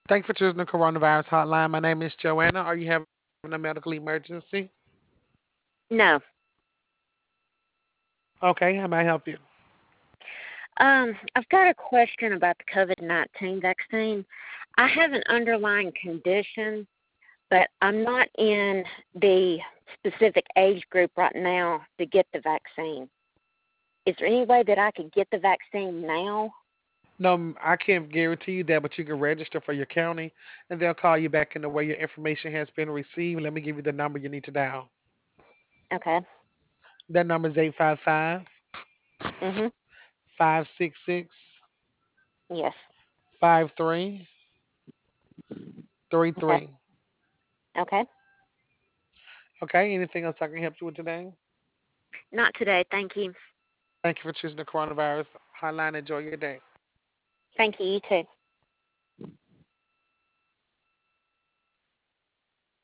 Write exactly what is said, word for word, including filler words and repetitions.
Thank you for choosing the coronavirus hotline. My name is Joanna. Are you having a medical emergency? No. Okay, how may I help you? Um, I've got a question about the COVID nineteen vaccine. I have an underlying condition, but I'm not in the specific age group right now to get the vaccine. Is there any way that I could get the vaccine now? No, m- I can't guarantee you that, but you can register for your county, and they'll call you back in the way your information has been received. Let me give you the number you need to dial. Okay. That number is eight five five, Mhm. five six six, Yes. five three three Okay. three. Okay. Okay, anything else I can help you with today? Not today. Thank you. Thank you for choosing the coronavirus hotline. Enjoy your day. Thank you. You too.